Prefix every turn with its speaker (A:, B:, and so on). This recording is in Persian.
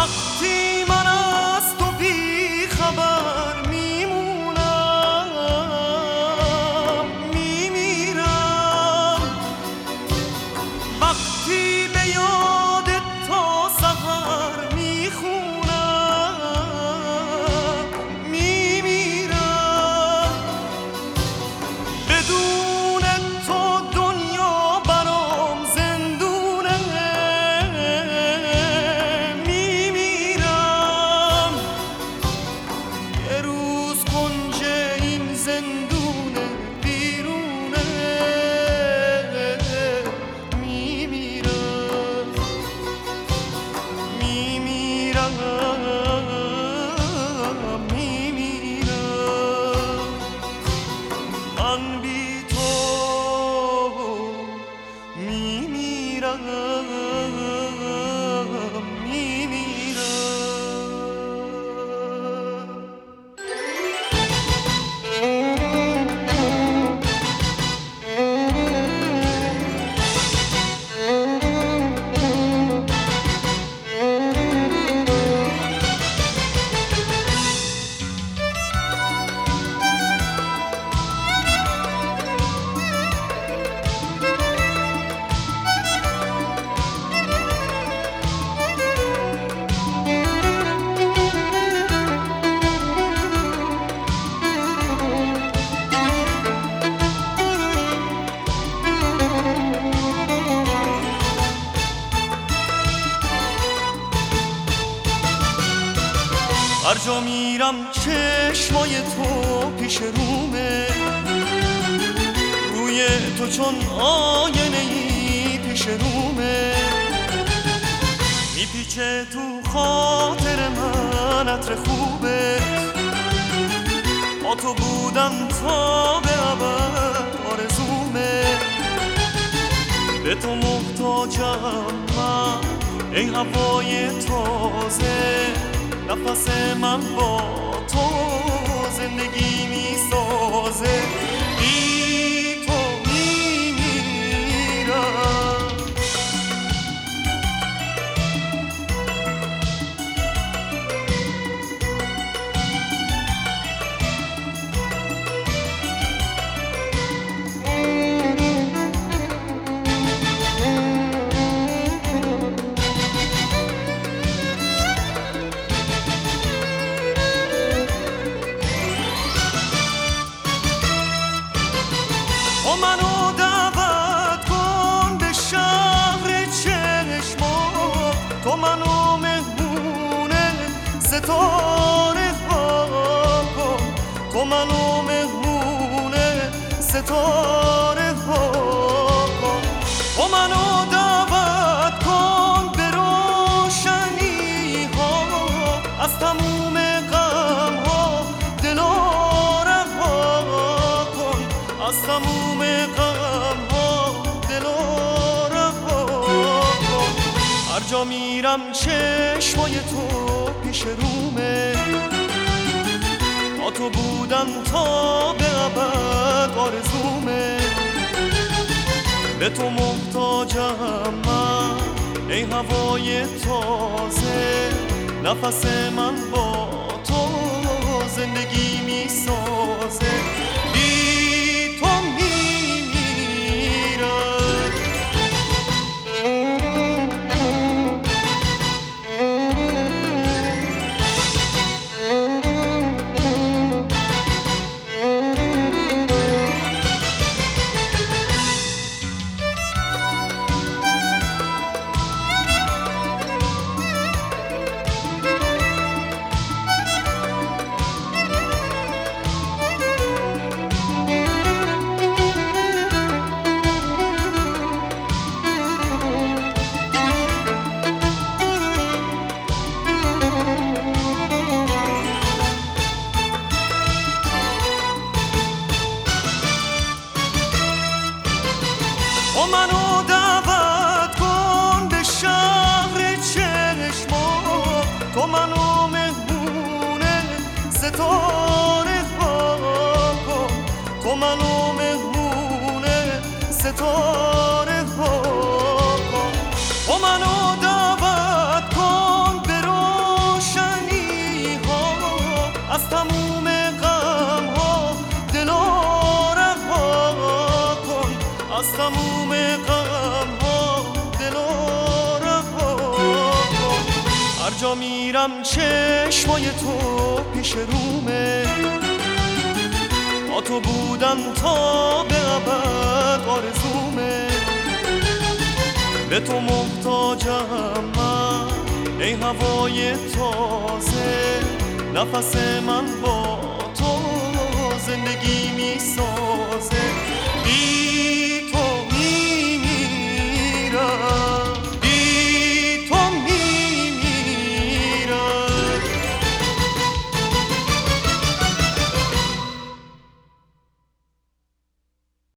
A: وقتی من از تو بی خبر میمونم میمیرم، وقتی به یاد تا سحر میخونم میمیرم، بدون تو دنیا برام زندونه میمیرم، یه روز کنج این زندونه بیرونه میمیرم میمیرم میمیرم، من بی تو میمیرم میمیرم. هر جا میرم چشمای تو پیش رومه، روی تو چون آینه ای پیش رومه، میپیچه تو خاطر من عطر خوبه، با تو بودم تا به ابد آرزومه، به تو محتاجم من ای هوای تازه، نفس من با تو زندگی میسازه، بی تو میمیرم. تو منو دعوت کن به شهر چشمات، تو منو مهمون ستاره ها کن، تو منو مهمون ستاره ها کن، تو منو دعوت کن به روشنی ها، از تموم غم ها دلا رها کن، از تموم غم ها دلا رها کن، هر جا میرم چشمای تو پیش رومه، با تو بودم تا به ابد آرزومه، به تو محتاجم من ای هوای تازه، نفس من با تو زندگی میسازه، بی تو میمیرم. میرم چشمای تو پیش رومه، با تو بودم تا به ابد آرزومه. به تو محتاجم من ای هوای تازه، نفس من با تو زندگی می سازه.